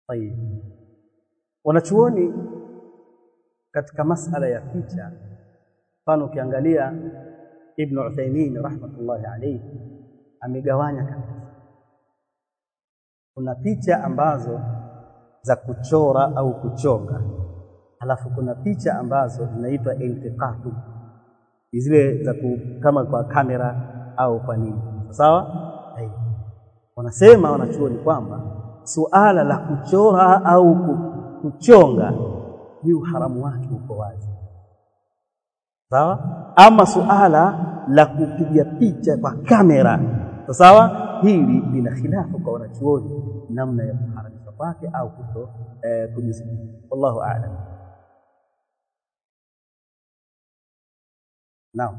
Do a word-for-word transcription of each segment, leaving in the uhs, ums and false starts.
Tayeb. Wanachuoni katika masala ya picha, mfano ukiangalia Ibn Uthaymeen rahmatullahi alayhi amegawanya kabisa. Kuna picha ambazo za kuchora au kuchonga, alafu kuna picha ambazo zinaitwa iltiqatu, zile za kama kwa kamera au kwa nini. Sawa? Hai. Wanasema wanachuoni kwamba suala la kuchora au kuchonga ni uharamu wake uko wazi. Sawa? Ama suala la kupiga picha kwa kamera, sawa, hili lina khilafu kwa wanachuoni namna ya kuharamisha kwake au kuto eh, kujisikia. Wallahu a'lam. Naam.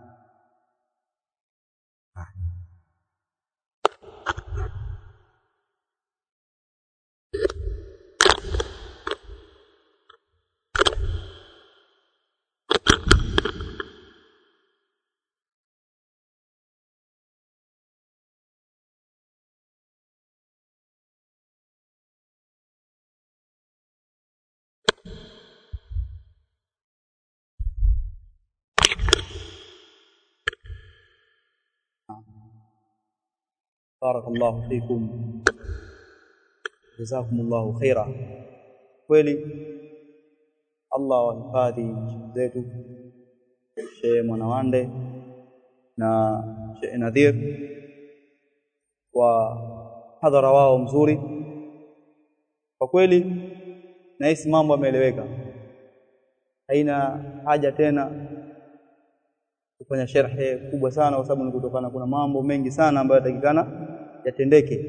Barakallahu fikum, jazakumullahu khaira. Kweli Allah wahifadhi zetu Sheikh Mwanawande na Sheikh Nadhir wa hadhara wao mzuri. Kwa kweli na hisi mambo yameeleweka, haina haja tena kufanya sharhi kubwa sana, kwa sababu ni kutokana kuna mambo mengi sana ambayo yatakikana yatendeke.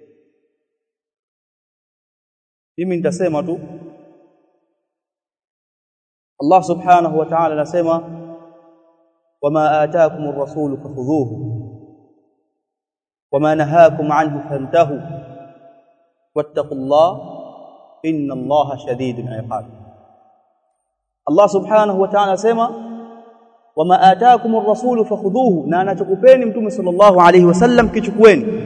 Mimi nitasema tu Allah subhanahu wa ta'ala anasema wama ataakumur rasul fakhudhuhu wama nahakum anhu fantahu wattaqullaha inna Allaha shadidul iqab. Allah subhanahu wa ta'ala anasema wama ataakumur rasulu fakhudhuhu, na anachokupeni mtume sallallahu alayhi wasallam kichukueni.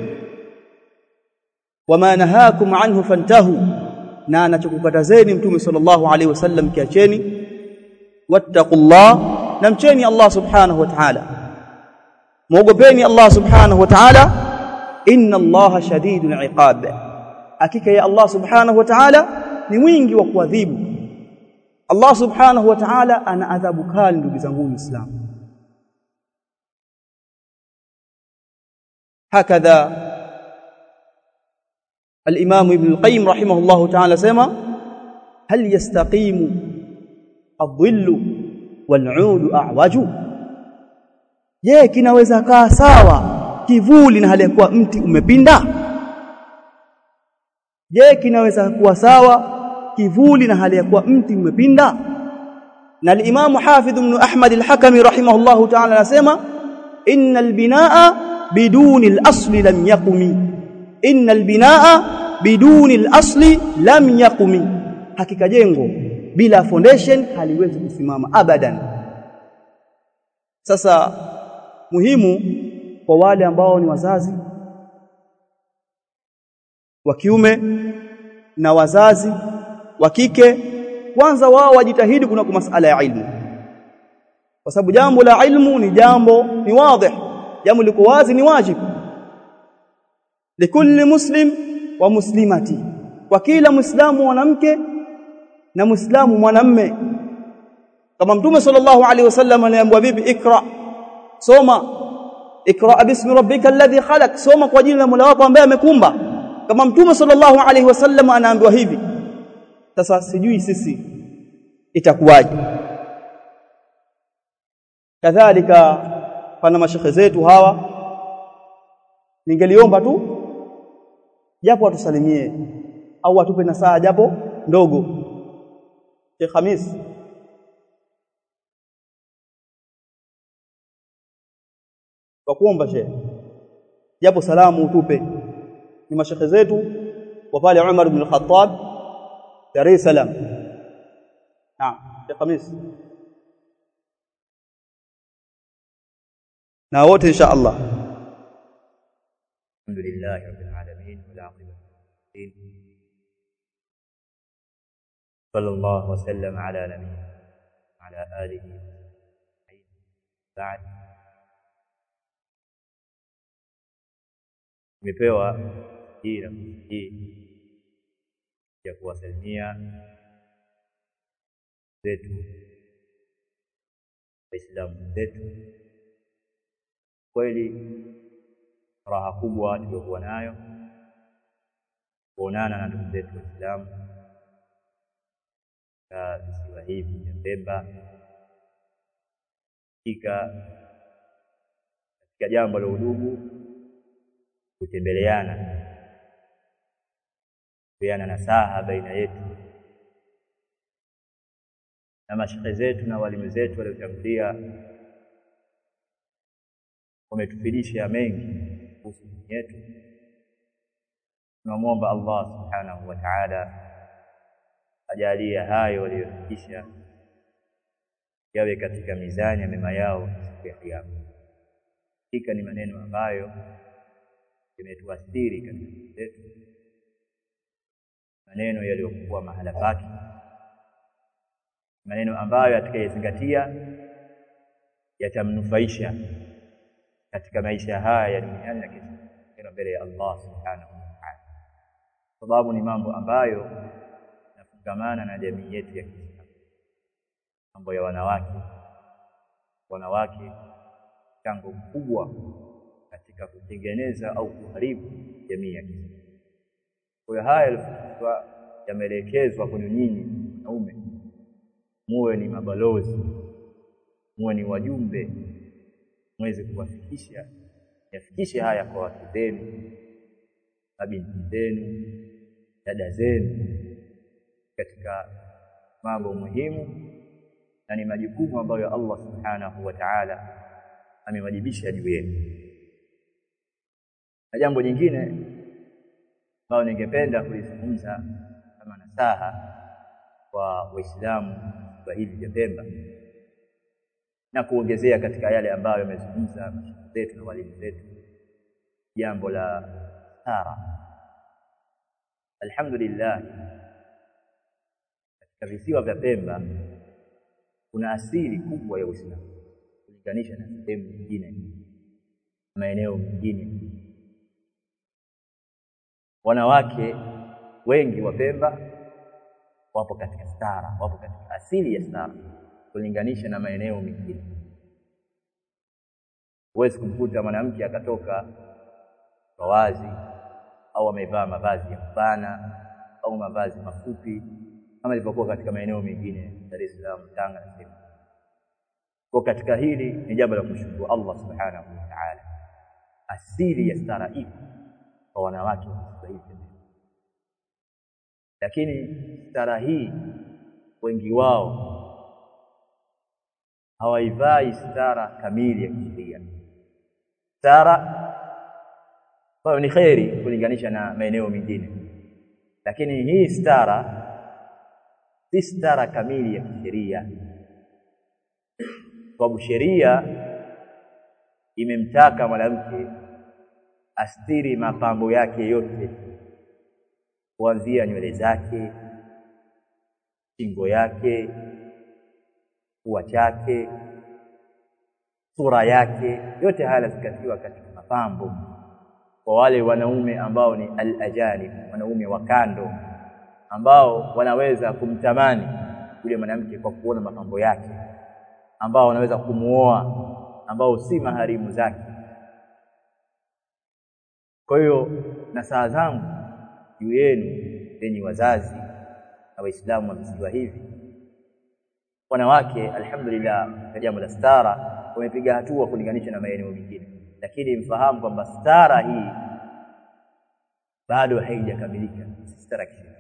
Wama nahakum anhu fantahu, na anachokukatazeni mtume sallallahu alayhi wasallam kiacheni. Wattaqullah, namcheni Allah subhanahu wa ta'ala, muogopeni Allah subhanahu wa ta'ala. Inna Allaha shadidul iqab, hakika ya Allah subhanahu wa ta'ala ni mwingi wa kuadhibu. Allah subhanahu wa ta'ala ana adhabu kali, ndugu zangu Waislamu. Hakadha al-Imam Ibn al-Qayyim rahimahullahu ta'ala sema hal yastaqimu adh-dhillu wal-'udu a'waju, je, kinaweza kaa sawa kivuli na hali ya kuwa mti umepinda? Je, kinaweza kuwa sawa kivuli na hali ya kuwa mti umepinda? Na al-Imam Hafidh ibn Ahmad al-Hakami rahimahullahu ta'ala anasema innal binaa biduni al-asli lam yaqumi, innal binaa biduni al-asli lam yaqumi, hakika jengo bila foundation haliwezi kusimama abadan. Sasa muhimu kwa wale ambao ni wazazi wa kiume na wazazi wa kike, kwanza wao wajitahidi kuna kwa masala ya ilmu, kwa sababu jambo la ilmu ni jambo ni wazi, jambo liko wazi, ni wajibu likulli muslim wa muslimati, kwa kila muislamu mwanamke na muislamu mwanamume. Kama mtume sallallahu alaihi wasallam aliambiwa bibi ikra, soma, ikra bismi rabbika alladhi khalaq, soma kwa jina la Mola wako ambaye amekumba. Kama mtume sallallahu alaihi wasallam anaambiwa hivi, sasa sijui sisi itakuwaje? Kadhalika pana mashekhe zetu hawa, ningeliomba tu japo atusalimie au atupe nasaha japo ndogo. Sheikh Khamis, kwa kuomba Sheikh japo salamu utupe, ni mashekhe zetu wa pale Umar ibn al-Khattab Dar es Salaam. Naam, Sheikh Khamis na wote insha Allah. Alhamdulillah rabbil alamin wal aqibatu sallallahu wasallam ala nabii ala alihi ba'd. Nimepewa hii na hii ya kuwasalimia zetu Waislamu zetu. Kweli raha kubwa tuliyokuwa nayo kuonana na ndugu zetu Waislamu na visiwa hivi vya Pemba katika katika jambo la udugu, kutembeleana, kupeana nasaha baina yetu, na mashehe zetu na walimu zetu waliotangulia wametufundisha mengi kuhusu dini yetu. Tunamwomba Allah subhanahu wa ta'ala ajalie hayo waliyofundisha yawe katika mizani ya mema yao siku ya Kiyama. Hakika ni maneno ambayo yametuathiri katika maisha yetu, maneno yaliyokuwa mahala pake, maneno ambayo atakayezingatia yatamnufaisha katika maisha haya ya duniani na kesho mbele ya Allah subhanahu wa ta'ala, sababu ni mambo ambayo yanafungamana na jamii yetu ya Kiislamu. Mambo ya wanawake, wanawake mchango mkubwa katika kutengeneza au kuharibu jamii ya Kiislamu. Kwa hiyo haya yalifundishwa yameelekezwa kwenu nyinyi wanaume, muwe ni mabalozi, muwe ni wajumbe, muweze kuwafikisha yafikishe haya kwa watu zenu, mabinti zenu, dada zenu, katika mambo muhimu na ni majukumu ambayo Allah subhanahu wa ta'ala amewajibisha juu yenu. Na jambo jingine ambalo ningependa kulizungumza kama nasaha kwa Waislamu wa hivi vya Pemba, na kuongezea katika yale ambayo yamezungumza mashaikh zetu na walimu zetu, jambo la stara. Alhamdulillah, katika visiwa vya Pemba kuna asili kubwa ya Uislamu kulinganisha na sehemu nyingine, maeneo mengine. Wanawake wengi wa Pemba wapo katika stara, wapo katika asili ya stara kulinganisha na maeneo mengine. Huwezi kumkuta mwanamke akatoka kwa wazi au amevaa mavazi ya kubana au mavazi mafupi kama ilivyokuwa katika maeneo mengine Dar es Salaam, Tanga na sehemu. Kwa katika hili ni jambo la kumshukuru Allah subhanahu wa ta'ala. Asili ya stara iko kwa wanawake wa Kiswahili, lakini stara hii wengi wao hawaivai stara kamili ya kisheria. Stara kwa ni khairi kulinganisha na maeneo mengine, lakini hii stara si stara kamili ya kisheria, sababu sheria imemtaka mwanamke astiri mapambo yake yote, kuanzia nywele zake, shingo yake, pua chake, sura yake, yote haya yanazingatiwa katika mapambo. Kwa wale wanaume ambao ni al-ajanib, wanaume wa kando, ambao wanaweza kumtamani yule mwanamke kwa kuona mapambo yake, ambao wanaweza kumuoa, ambao si maharimu zake. Kwa hiyo nasaha zangu juu yenu enyi wazazi na Waislamu wa visiwa hivi, wanawake alhamdulillah kwa jambo la stara wamepiga hatua kulinganisha na maeneo mengine, lakini mfahamu kwamba stara hii bado haijakamilika. Stara kisheria,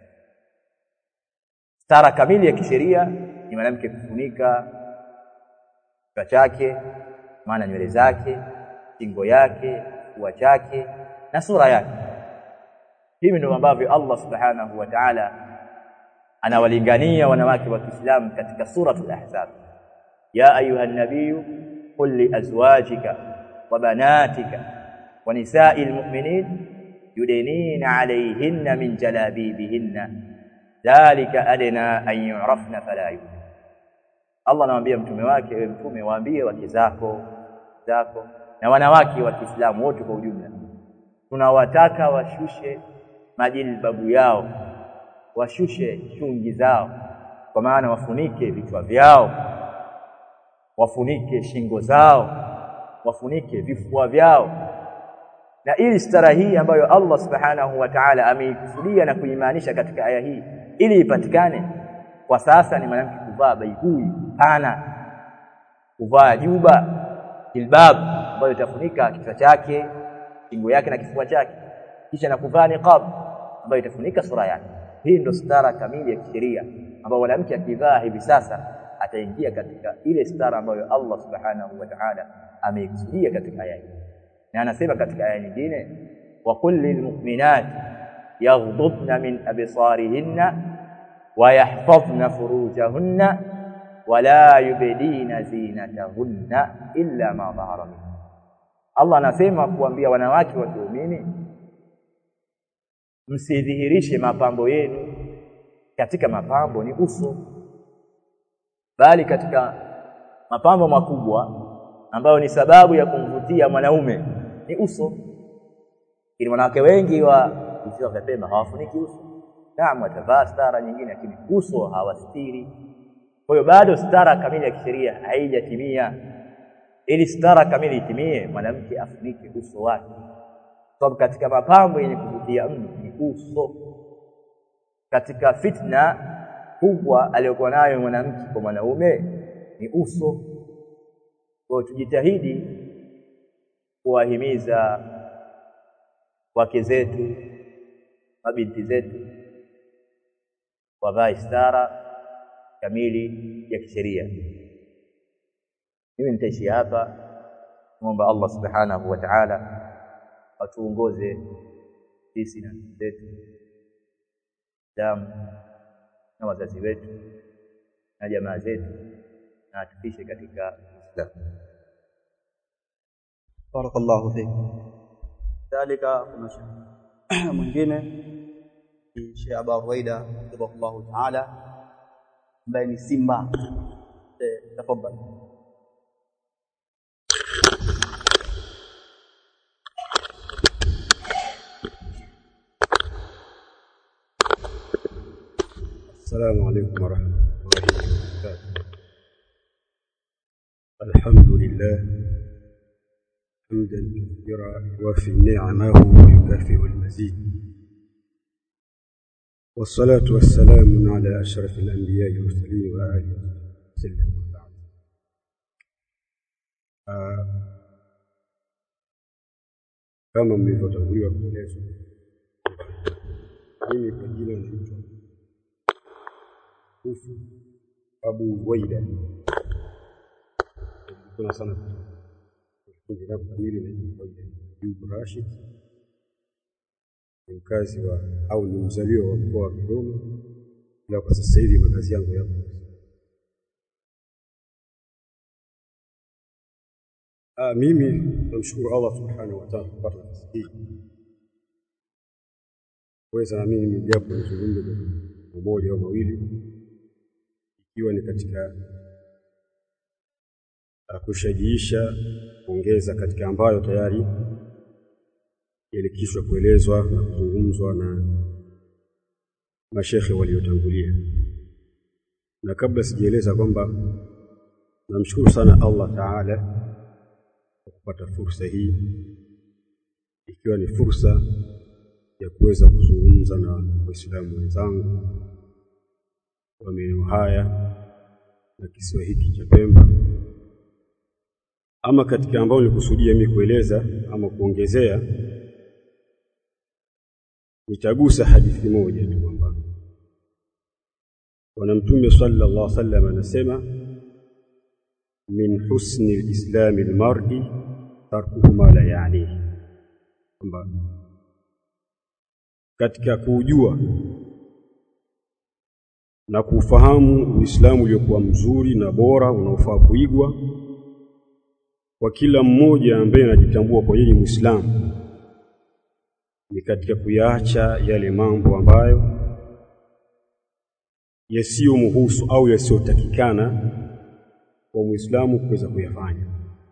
stara kamili ya kisheria ni mwanamke kufunika kichwa chake, maana nywele zake, shingo yake, pua chake na sura yake. Hivi ndio ambavyo Allah subhanahu wa ta'ala anawalingania wanawake wa Kiislamu katika suratul Ahzab. Ya ayuha nabiyyu qul li azwajika wa banatika wa nisa'il mu'minin yudinina 'alayhinna min jalabibihinna dhalika adna an yu'rafna fala yu'min. Allah anamwambia mtume wake, ewe mtume waambie wake zako zako na wanawake wa Kiislamu wote kwa ujumla, tunawataka washushe majilbabu yao, washushe shungi zao, kwa maana wafunike vichwa vyao, wafunike shingo zao, wafunike vifua vyao. Na ili stara hii ambayo Allah subhanahu wa ta'ala ameikusudia na kuimaanisha katika aya hii ili ipatikane kwa sasa, ni mwanamke kuvaa baibui pana, kuvaa juba jilbab ambayo itafunika kichwa chake, shingo yake na kifua chake, kisha na kuvaa niqab ambayo itafunika sura yake. Hii ndio stara kamili ya kisheria ambayo mwanamke akivaa hivi sasa ataingia katika ile stara ambayo Allah subhanahu wa ta'ala ameikusudia katika aya hii. Na anasema katika aya nyingine, wa qul lil mu'minat yaghdudna min absarihinna wa yahfazna furujahunna wa la yubdina zinatahunna illa ma dhahara minha. Allah anasema kuambia wanawake wa muumini, msidhihirishe mapambo yenu. Katika mapambo ni uso, bali katika mapambo makubwa ambayo ni sababu ya kumvutia mwanaume ni uso. Ili wanawake wengi wa visiwa vya Pemba hawafuniki uso. Naam, watavaa stara nyingine lakini uso hawastiri. Kwa hiyo bado stara kamili ya kisheria haijatimia. Ili stara kamili itimie, mwanamke afunike uso wake. Sababu katika mapambo yenye kuvutia mno ni uso. Katika fitna kubwa aliyokuwa nayo mwanamke kwa mwanaume ni uso. Kwa tujitahidi kuwahimiza wake zetu, mabinti zetu wavae stara kamili ya kisheria. Mimi nitaishi hapa, muomba Allah subhanahu wa ta'ala atuongoze sisi na zetu, damu na wazazi wetu na jamaa zetu, na atufikishe katika Islam. Barakallahu fik. Dalika kuna mwingine ni Sheikh Abu Ruwaida rahimahullah ta'ala ambaye ni Simba. Tafadhali. السلام عليكم ورحمة الله وبركاته. الحمد لله حمدا كثيرا يوافي نعمه ويكافئ المزيد، والصلاة والسلام على أشرف الأنبياء والمرسلين وآله وسلم. وبعد، kama mlivyotanguliwa kuelezwa, mimi kwa jina naitwa Kufu Abu Ruwaida. Kuna sana kundi la kamili na Abu Rashid, ni mkazi wa au ni mzaliwa wa mkoa wa Dodoma, na kwa sasa hivi makazi yangu yapo. Ah, mimi namshukuru Allah subhanahu wa ta'ala kupata nafasi hii kuweza na mimi japo nizungumze mmoja au mawili, ikiwa ni katika kushajiisha kuongeza katika ambayo tayari yalikishwa kuelezwa na kuzungumzwa na mashekhe waliotangulia. Na kabla sijaeleza kwamba namshukuru sana Allah Ta'ala kwa kupata fursa hii, ikiwa ni fursa ya kuweza kuzungumza na Waislamu wenzangu wa maeneo haya na kisiwa hiki cha Pemba. Ama katika ambao nilikusudia mimi kueleza ama kuongezea, nitagusa hadithi moja tu kwamba Bwana Mtume sallallahu alaihi wasallam anasema, min husni al-islam al-mar'i tarkuhu ma la ya'nihi, kwamba katika kujua na kufahamu Uislamu uliokuwa mzuri na bora unaofaa kuigwa kwa kila mmoja ambaye anajitambua kwa yeye Muislamu, ni katika kuyaacha yale mambo ambayo yasiyomuhusu au yasiyotakikana kwa Muislamu kuweza kuyafanya.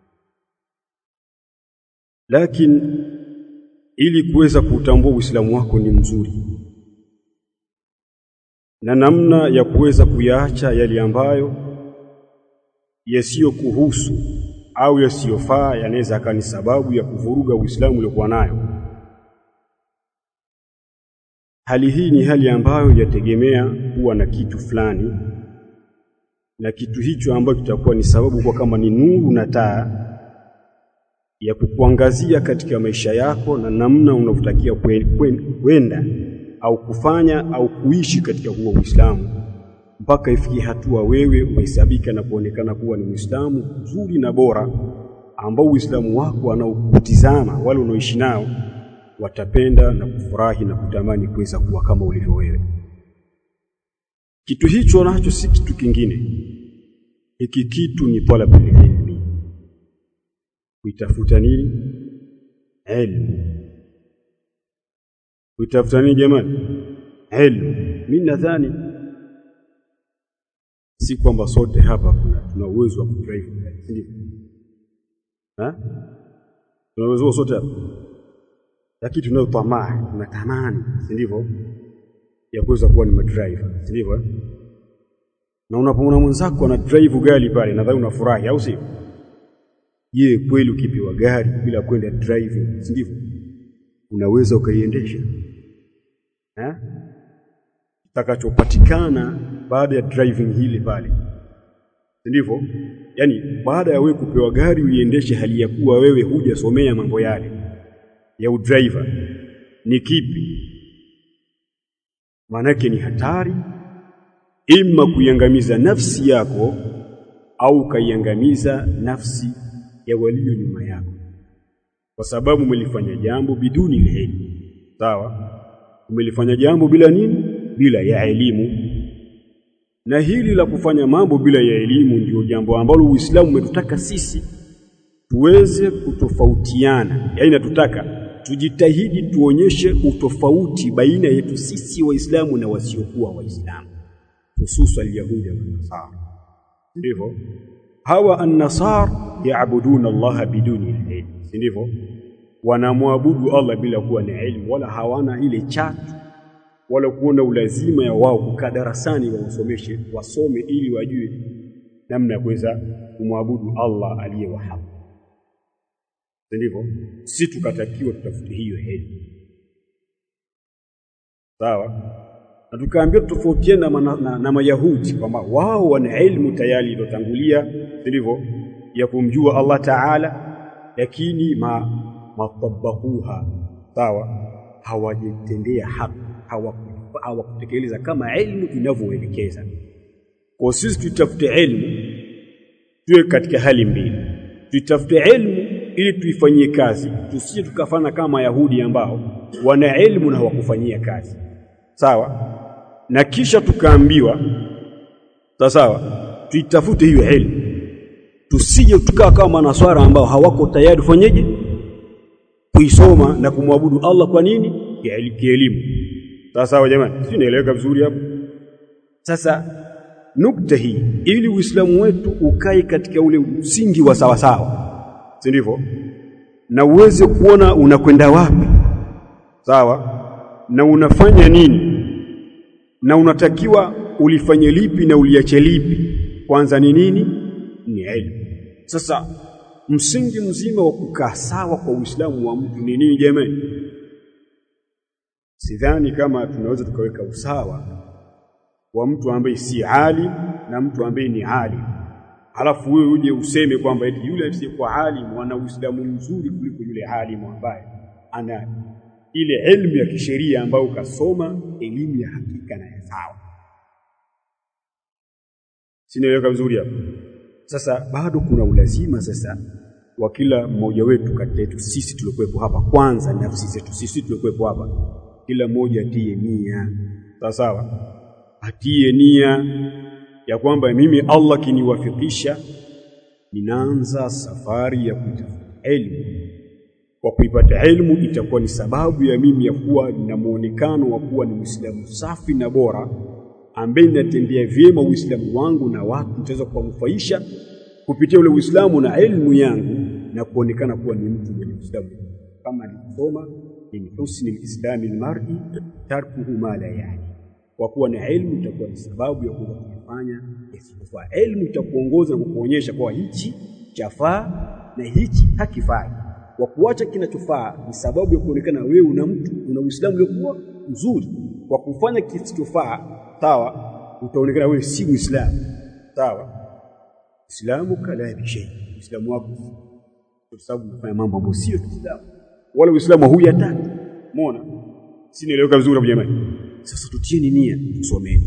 Lakini ili kuweza kutambua Uislamu wako ni mzuri na namna ya kuweza kuyaacha yale ambayo yasiyokuhusu au yasiyofaa yanaweza akani sababu ya kuvuruga Uislamu uliokuwa nayo. Hali hii ni hali ambayo yategemea kuwa na kitu fulani, na kitu hicho ambacho kitakuwa ni sababu kwa kama ni nuru na taa ya kukuangazia katika maisha yako na namna unavyotakia kwenda au kufanya au kuishi katika huo Uislamu, mpaka ifikie hatua wewe umehesabika na kuonekana kuwa ni Muislamu mzuri na bora, ambao Uislamu wako anaokutizama wale unaoishi nao watapenda na kufurahi na kutamani kuweza kuwa kama ulivyo wewe. Kitu hicho nacho si kitu kingine. Hiki kitu ni talabul ilmi. Kuitafuta nini? Ilmu. Kuitafuta nini jamani? Ilmu. Mimi nadhani si kwamba sote hapa kuna tuna uwezo wa kudrive, ndio? Ha? Tuna uwezo sote hapa. Lakini tunayo tamaa, tunatamani, ndivyo, ya kuweza kuwa ni madriver, ndivyo? Na unapoona mwenzako ana drive gari pale, nadhani unafurahi, au sio? Je, kweli ukipiwa gari bila kwenda driving, ndivyo, unaweza ukaiendesha? Eh? Kitakachopatikana baada ya driving hili pale, ndivyo? Yaani baada ya wewe kupewa gari uiendeshe hali ya kuwa wewe hujasomea mambo yale ya udriver, ni kipi? Maanake ni hatari, ima kuiangamiza nafsi yako au kaiangamiza nafsi ya walio nyuma yako, kwa sababu umelifanya jambo biduni elimu. Sawa? Umelifanya jambo bila nini? Bila ya elimu. Na hili la kufanya mambo bila ya elimu ndio jambo ambalo Uislamu umetutaka sisi tuweze kutofautiana. Yaani natutaka tujitahidi tuonyeshe utofauti baina yetu sisi Waislamu na wasiokuwa Waislamu, hususan Yahudi na Nasara. Ndivyo? Hawa an-Nasara yaabuduna Allah biduni ilm. Ndivyo? Wanamwabudu Allah bila kuwa na elimu, wala hawana ile chatu wala kuona ulazima ya wao kukaa darasani wasomeshe wasome ili wajue namna ya kuweza kumwabudu Allah aliye wa haki. Ndivyo? Si tukatakiwa tutafute hiyo elimu. Sawa? Na tukaambia tofautiana na, na, na Mayahudi kwamba wao wana elimu tayari iliyotangulia, ndivyo, ya kumjua Allah Ta'ala, lakini ma matabahuha, sawa, hawajitendea haki, hawakutekeleza kama elimu inavyoelekeza. Kwa sisi tutafute elimu tuwe katika hali mbili. Tutafute elimu ili tuifanyie kazi, tusije tukafana kama Yahudi ambao wana elimu na hawakufanyia kazi. Sawa? Na kisha tukaambiwa sawa, tuitafute hiyo elimu, tusije tukaa kama Nasara ambao hawako tayari kufanyaje kuisoma na kumwabudu Allah. Kwa nini? Kielimu. Sawa jamani, si naeleweka vizuri hapo? Sasa nukta hii, ili Uislamu wetu ukae katika ule msingi wa sawa sawa, si ndivyo, na uweze kuona unakwenda wapi, sawa, na unafanya nini, na unatakiwa ulifanye lipi na uliache lipi, kwanza ni nini? Ni elimu. Sasa msingi mzima wa kukaa sawa kwa Uislamu wa mtu ni nini jamani? Sidhani kama tunaweza tukaweka usawa wa mtu ambaye si alim na mtu ambaye ni alim, halafu wewe uje useme kwamba eti yule asiyekuwa alim ana Uislamu mzuri kuliko yule alim ambaye ana ile elimu ya kisheria ambayo kasoma elimu ya hakika na ya sawa. Sinaeleweka vizuri hapo? Sasa bado kuna ulazima sasa wa kila mmoja wetu kati yetu sisi tuliokuwepo hapa, kwanza nafsi zetu sisi tuliokuwepo hapa, kila mmoja atie nia. Sawa sawa? Atie nia ya kwamba mimi Allah kiniwafikisha, ninaanza safari ya kutafuta elimu. Kwa kuipata elimu itakuwa ni sababu ya mimi ya kuwa na muonekano wa kuwa ni Muislamu safi na bora, ambaye natendea vyema Uislamu wangu na watu nitaweza kuwanufaisha kupitia ule Uislamu na elimu yangu na kuonekana kuwa ni mtu mwenye Uislamu. Kama nilisoma min husni al-islami al-mar'i tarkuhu ma la yani. Kwa kuwa na elimu itakuwa ni sababu ya kuweza kufanya isifaa. Elimu itakuongoza na kukuonyesha kwa hichi chafaa na hichi hakifai. Kwa kuacha kinachofaa ni sababu ya kuonekana wewe una mtu una Uislamu uliokuwa mzuri. Kwa kufanya kisichofaa, sawa, utaonekana wewe si Muislamu. Sawa? Islamu kala bi shay. Uislamu wako kwa sababu unafanya mambo ambayo sio Uislamu. Wala Uislamu huyataki. Umeona? Si nieleweka vizuri hapo jamani. Sasa tutieni nia tusomeni.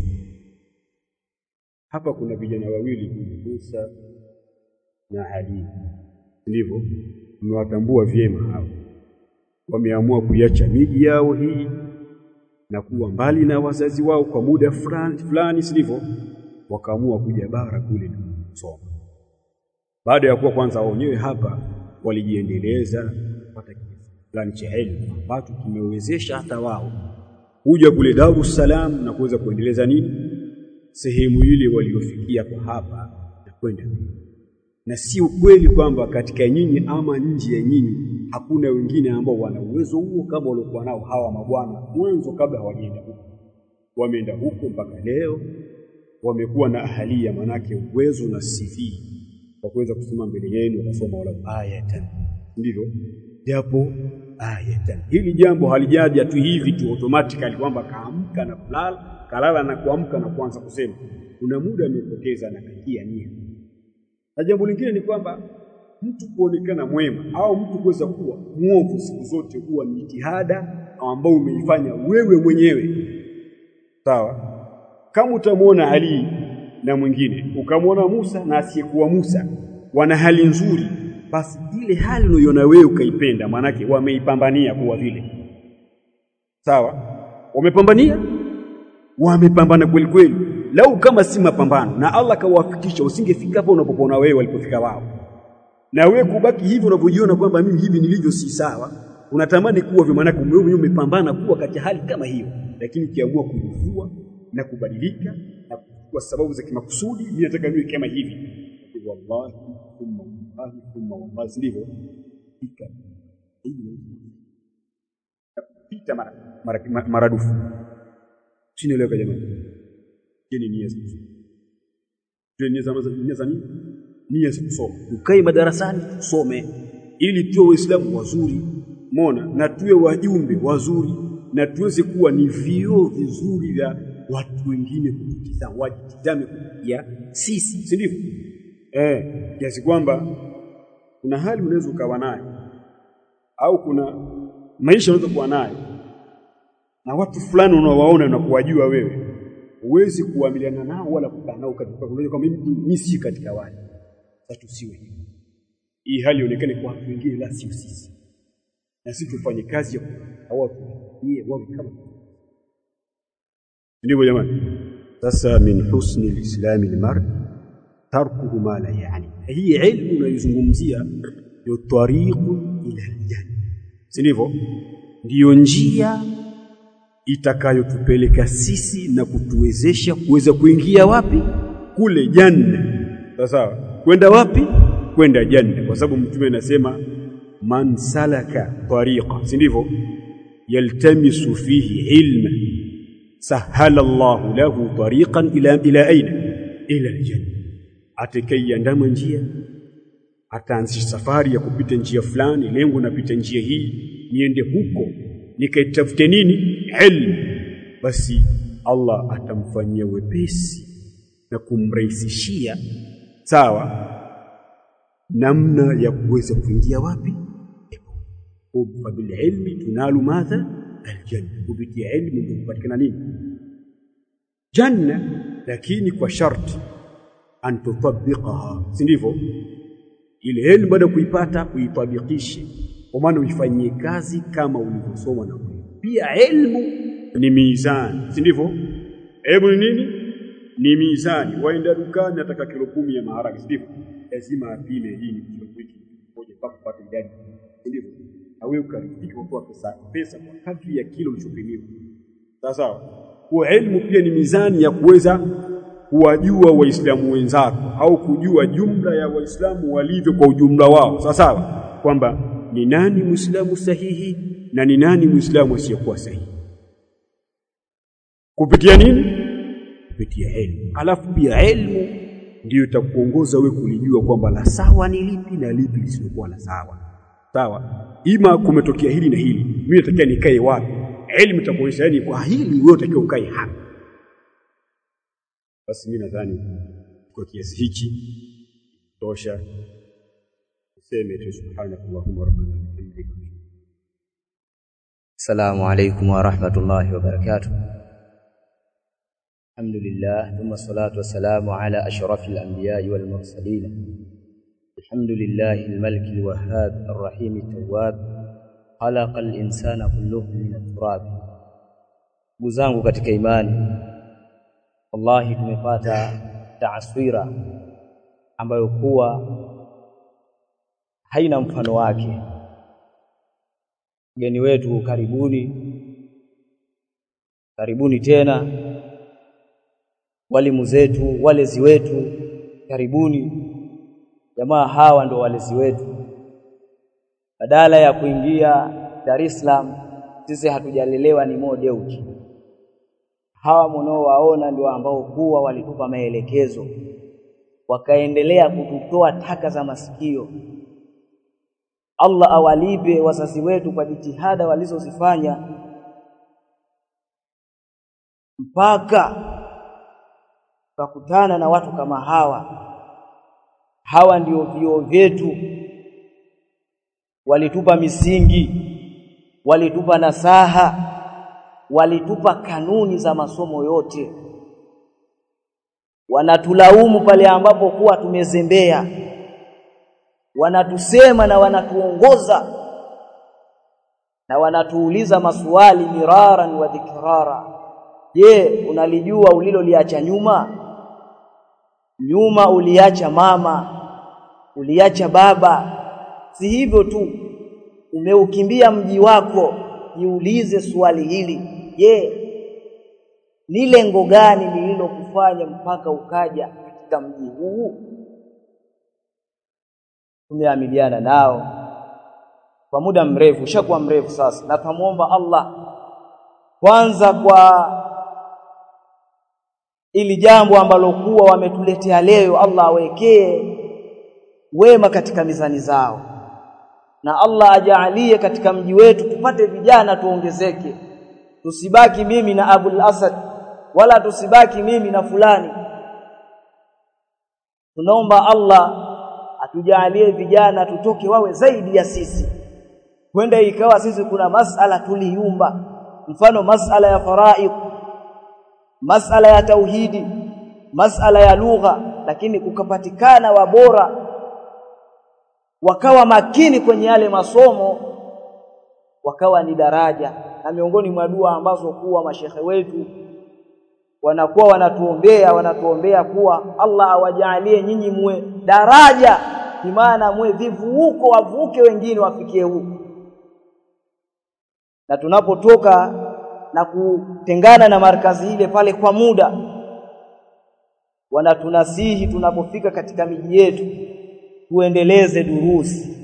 Hapa kuna vijana wawili Musa na Ali. Ndivyo mmewatambua vyema hao. Wameamua kuiacha miji yao hii na kuwa mbali na wazazi wao kwa muda fulani fulani, sivyo? Wakaamua kuja bara kule kusoma. Baada ya kuwa kwanza wenyewe hapa walijiendeleza kupata kiasi fulani cha elimu ambacho kimewezesha hata wao kuja kule Dar es Salaam na kuweza kuendeleza nini sehemu ile waliofikia kwa hapa na kwenda. Na si ukweli kwamba katika nyinyi ama nje ya nyinyi hakuna wengine ambao wana uwezo huo kama waliokuwa nao hawa mabwana mwanzo kabla hawajaenda huko. Wameenda huko mpaka leo, wamekuwa na ahalia, manake uwezo na C V kwa kuweza kusoma mbele yenu wakasoma wala ayatan. Ndivyo japo ayatan. Hili jambo halijaja tu hivi tu automatically kwamba kaamka na kulala, kalala na kuamka na kuanza kusema. Kuna muda amepoteza na kakia nia. Na jambo lingine ni kwamba mtu kuonekana mwema au mtu kuweza kuwa muovu siku zote huwa ni jitihada ambao umeifanya wewe mwenyewe. Sawa? Kama utamuona Ali na mwingine, ukamwona Musa na asiyekuwa Musa, wana hali nzuri, basi ile hali unayoiona wewe ukaipenda, maana yake wameipambania kuwa vile. Sawa? Wamepambania? Wamepambana kweli kweli. Lau kama si mapambano na Allah kawafikisha, usingefika hapo unapopona wewe walipofika wao. Na wewe kubaki hivi unavyojiona kwamba mimi hivi nilivyo si sawa, unatamani kuwa hivyo, maana wewe mwenyewe umepambana kuwa katika hali kama hiyo. Lakini ukiamua kujifua na kubadilika na kwa sababu za kimakusudi, mimi nataka niwe kama hivi, wallahi thumma wallahi thumma wallahi, ndivyo fika hivi pita mara mara maradufu. Sinaelewa jamani. Jeni nia sasa. Jeni nia za nia za nini? Nia za kusoma. Ukae madarasani tusome ili tuwe Waislamu wazuri, umeona, na tuwe wajumbe wazuri na tuweze kuwa ni vioo vizuri vya watu wengine kutizama, wajitizame ya sisi, si ndivyo? Eh, kiasi kwamba kuna hali unaweza ukawa nayo au kuna maisha unaweza kuwa nayo na watu fulani unaowaona na kuwajua wewe, huwezi kuamiliana nao wala kukaa nao katika kuelewa kama mimi si katika wale. Sasa tusiwe hivi. Hii hali ionekane kwa watu wengine, la sio sisi. Na sisi tufanye kazi ya watu yeye wao kama. Ndivyo jamani. Sasa min husni al-islam al-mar'i tarkuhu ma la yani. Hii ilmu unayozungumzia ndio tariqu ila al-janna. Si ndivyo? Ndio njia itakayotupeleka sisi na kutuwezesha kuweza kuingia wapi? Kule janna. Sawa? Kwenda wapi? Kwenda janna. Kwa sababu mtume anasema man salaka tariqa, si ndivyo? Yaltamisu fihi ilma sahala Allahu lahu tariqan ila ila aina? Ila aljanna. Atakayandama njia, ataanzisha safari ya kupita njia fulani, lengo napita njia hii, niende huko nikaitafute nini? Ilmu. Basi Allah atamfanyia wepesi na kumrahisishia, sawa, namna ya kuweza kuingia wapi? Kwa bila ilmi tunalu madha? Aljanna. Kupitia ilmu ndio kupatikana nini? Janna, lakini kwa sharti an tutabiqaha, si ndivyo? Ile ilmu baada kuipata uitabikishe, kwa maana uifanyie kazi kama ulivyosoma. Na pia ilmu ni mizani, si ndivyo? Ilmu ni nini? Ni mizani. Waenda dukani nataka kilo kumi ya maharage, si ndivyo? Lazima apime hii ni kilo hiki moja mpaka kupata idadi, si ndivyo? Na wewe ukaridhika kwa pesa pesa kwa kadri ya kilo ulichopimiwa. Sawa sawa. Kwa elimu pia ni mizani ya kuweza kuwajua waislamu wenzako au kujua jumla ya waislamu walivyo kwa ujumla wao. Sawa sawa, kwamba ni nani muislamu sahihi na ni nani muislamu asiyekuwa sahihi. Kupitia nini? Kupitia elimu. Alafu pia elimu ndio itakuongoza wewe kulijua kwamba la sawa ni lipi na lipi lisilokuwa la sawa. Sawa? Ima kumetokea hili na hili, mimi natakiwa nikae wapi? Elimu itakuonyesha yani kwa hili wewe utakiwa ukae hapa. Basi mimi nadhani kwa kiasi hichi tosha. Useme tu subhanakallahumma rabbana bihamdika. Assalamu alaykum wa rahmatullahi wa barakatuh. Alhamdulillah, thumma salatu wassalamu ala ashrafil anbiya'i wal mursalin. Alhamdulillahi al-malik al-wahhab ar-rahim at-tawwab. Khalaqa al-insana kulluhu min at-turab. Ndugu zangu katika imani, wallahi tumepata taaswira ambayo kuwa haina mfano wake. Mgeni wetu karibuni, karibuni tena. Walimu zetu, walezi wetu, karibuni. Jamaa hawa ndo walezi wetu. Badala ya kuingia Dar es Salaam, sisi hatujalelewa ni modeuti. Hawa mnaowaona ndio ambao kuwa walitupa maelekezo, wakaendelea kututoa taka za masikio. Allah awalipe wazazi wetu kwa jitihada walizozifanya mpaka tukakutana na watu kama hawa. Hawa ndio vio vyetu, walitupa misingi, walitupa nasaha, walitupa kanuni za masomo yote. Wanatulaumu pale ambapo kuwa tumezembea, wanatusema na wanatuongoza na wanatuuliza maswali miraran wa dhikrara. Je, unalijua uliloliacha nyuma? Nyuma uliacha mama, uliacha baba. Si hivyo tu, umeukimbia mji wako. Jiulize swali hili, je, ni lengo gani lililokufanya mpaka ukaja katika mji huu? Tumeamiliana nao kwa muda mrefu, ushakuwa mrefu sasa, na tumuomba Allah kwanza kwa ili jambo ambalo kuwa wametuletea leo, Allah awekee wema katika mizani zao, na Allah ajaalie katika mji wetu tupate vijana tuongezeke. Tusibaki mimi na Abul Asad, wala tusibaki mimi na fulani. Tunaomba Allah atujalie vijana tutoke wawe zaidi ya sisi. Kwenda ikawa sisi kuna masala tuliumba, mfano masala ya faraid, masala ya tauhidi, masala ya lugha, lakini kukapatikana wabora wakawa makini kwenye yale masomo, wakawa ni daraja. Na miongoni mwa dua ambazo kuwa mashehe wetu wanakuwa wanatuombea wanatuombea kuwa Allah awajalie nyinyi muwe daraja, maana muwe vivuko, wavuke wengine wafikie huko. Na tunapotoka na kutengana na markazi ile pale kwa muda, wanatunasihi tunapofika katika miji yetu tuendeleze durusi.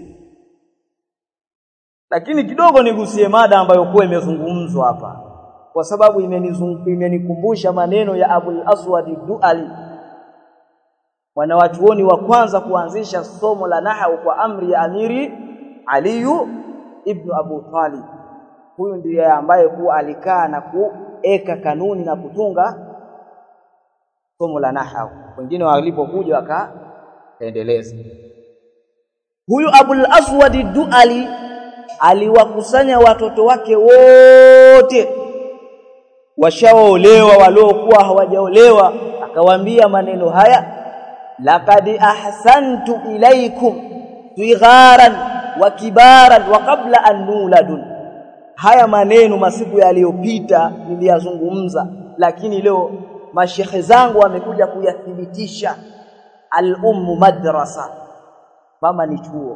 Lakini kidogo nigusie mada ambayo kwa imezungumzwa hapa, kwa sababu imenikumbusha maneno ya Abul Aswad ad-Du'ali, mwanawachuoni wa kwanza kuanzisha somo la nahwu kwa amri ya Amiri Ali ibn Abu Talib. Huyu ndiye ambaye kuwa alikaa na kueka kanuni na kutunga somo la nahwu. Wengine walipokuja wakaendeleza. Huyu Abul Aswad ad-Du'ali aliwakusanya watoto wake wote, washaolewa waliokuwa hawajaolewa, akawaambia maneno haya: laqad ahsantu ilaykum sigharan wa kibaran wa qabla an nuladun. Haya maneno masiku yaliyopita niliyazungumza, lakini leo mashekhe zangu wamekuja kuyathibitisha. Al-ummu madrasa, mama ni chuo.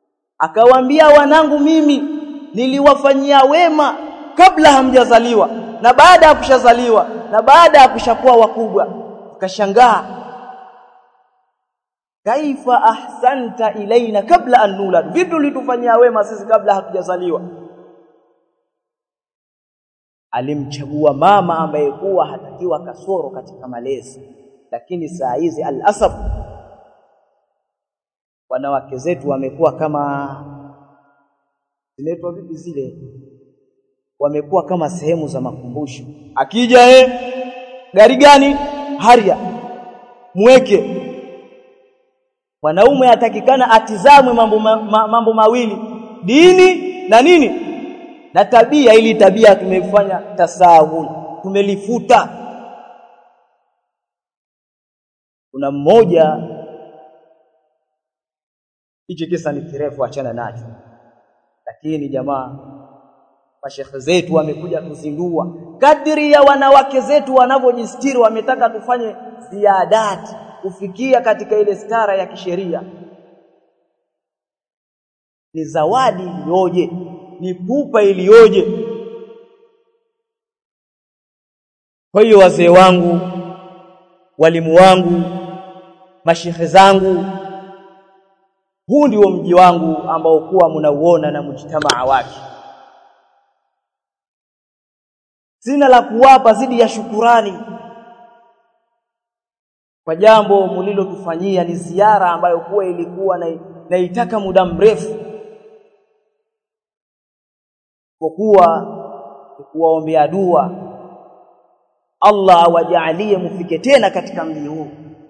Akawaambia, wanangu mimi niliwafanyia wema kabla hamjazaliwa, na baada ya kushazaliwa na baada ya kushakuwa wakubwa. Ukashangaa, kaifa ahsanta ilaina kabla an nulad, vipi ulitufanyia wema sisi kabla hatujazaliwa? Alimchagua mama ambaye kuwa hatakiwa kasoro katika malezi. Lakini saa hizi al-asaf, wanawake zetu wamekuwa kama zinaitwa vipi zile, wamekuwa kama sehemu za makumbusho. Akija eh gari gani haria mweke. Mwanaume atakikana atizamwe mambo ma, ma, mambo mawili, dini na nini na tabia. Ili tabia tumefanya tasahul, tumelifuta. Kuna mmoja, hichi kisa ni kirefu, achana nacho, lakini jamaa mashekhe zetu wamekuja kuzindua kadri ya wanawake zetu wanavyojistiri. Wametaka tufanye ziadati kufikia katika ile stara ya kisheria. Ni zawadi iliyoje, ni pupa iliyoje. Kwa hiyo wazee wangu, walimu wangu, mashekhe zangu, huu ndio mji wangu ambao kuwa mnauona na mjitamaa wake. Sina la kuwapa zidi ya shukurani kwa jambo mlilotufanyia. Ni ziara ambayo kuwa ilikuwa na naitaka muda mrefu, kwa kuwa kuwaombea dua Allah awajalie mufike tena katika mji huu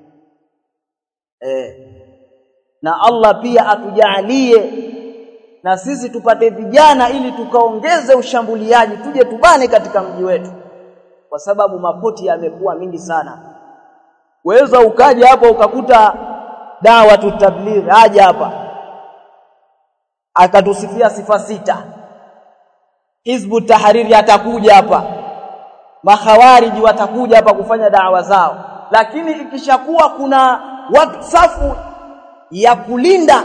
eh, na Allah pia atujalie na sisi tupate vijana ili tukaongeze ushambuliaji, tuje tubane katika mji wetu, kwa sababu mapoti yamekuwa mingi sana. Weza ukaja hapa ukakuta dawa tutabligh aje hapa akatusifia sifa sita, Hizbu Tahariri atakuja hapa, makhawariji watakuja hapa kufanya dawa zao, lakini ikishakuwa kuna watu safu ya kulinda,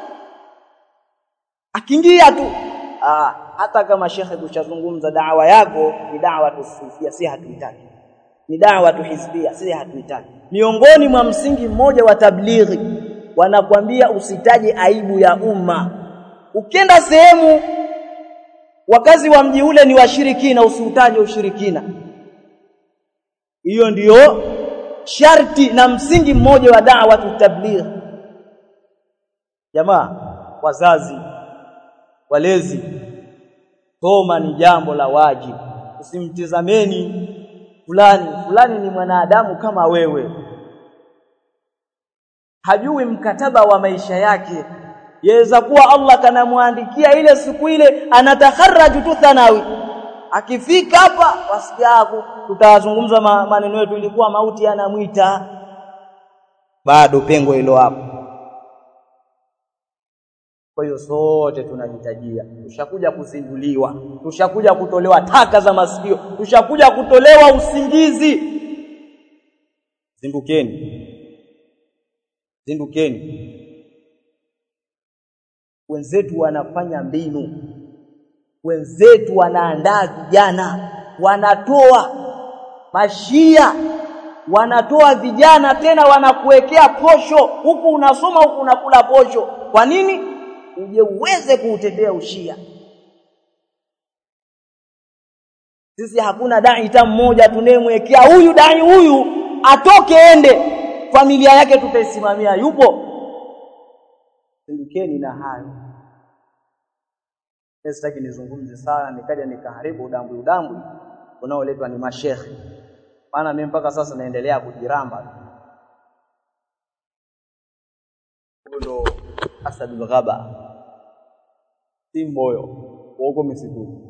akiingia tu ah, hata kama shekhe kuchazungumza dawa yako ni dawa tusufia, si hatuitaki, ni dawa tuhizbia, si hatuitaki. Miongoni mwa msingi mmoja wa tablighi wanakuambia usitaje aibu ya umma. Ukienda sehemu wakazi wa mji ule ni washirikina, usiutaje ushirikina. Hiyo ndiyo sharti na msingi mmoja wa da'wa tabligh. Jamaa, wazazi, walezi, soma ni jambo la wajibu. Usimtizameni fulani, fulani ni mwanadamu kama wewe, hajui mkataba wa maisha yake. Yaweza kuwa Allah kanamwandikia ile siku ile anatakharraju tu thanawi, akifika hapa wasikiaku tutazungumza maneno yetu, ilikuwa mauti yanamwita, bado pengo hilo hapo. Kwa hiyo sote tunahitajia, tushakuja kuzinduliwa, tushakuja kutolewa taka za masikio, tushakuja kutolewa usingizi. Zindukeni, zindukeni. Wenzetu wanafanya mbinu, wenzetu wanaandaa vijana, wanatoa mashia, wanatoa vijana, tena wanakuwekea posho, huku unasoma huku unakula posho. Kwa nini? Uje uweze kuutetea ushia. Sisi hakuna dai hata mmoja tunemwekea huyu dai huyu atoke ende, familia yake tutaisimamia, yupo. Sindukeni na hayo. Sitaki nizungumze sana nikaja nikaharibu udambwi udambwi unaoletwa ni mashekhi, maana mimi mpaka sasa naendelea kujiramba. Ndo Asadul Ghaba, simboyo huko msituni.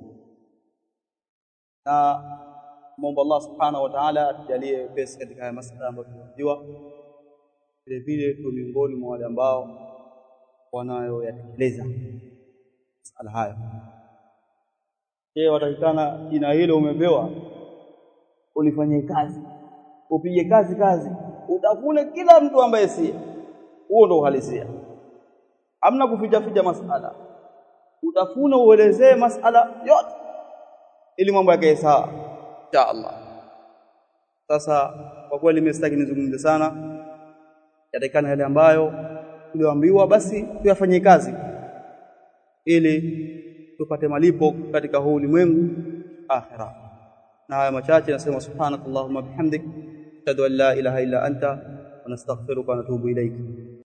Na muomba Allah subhanahu wa ta'ala atujalie pesa katika haya masuala ambayo tunajua, vile vile tu miongoni mwa wale ambao wanayoyatekeleza masuala hayo. Je, watakikana jina hilo umepewa ulifanyie kazi, upige kazi kazi, utafune kila mtu ambaye si huo, ndo uhalisia. Hamna kuficha ficha masala, utafuna uelezee masala yote ili mambo yake sawa. insha Allah. Sasa kwa kweli nimestaki nizungumze sana, yatakana yale ambayo tulioambiwa basi tuyafanyie kazi ili tupate malipo katika huu ulimwengu akhira. Na haya machache nasema subhanakallahumma bihamdik ashhadu an la ilaha illa anta wa nastaghfiruka wa natubu ilayk.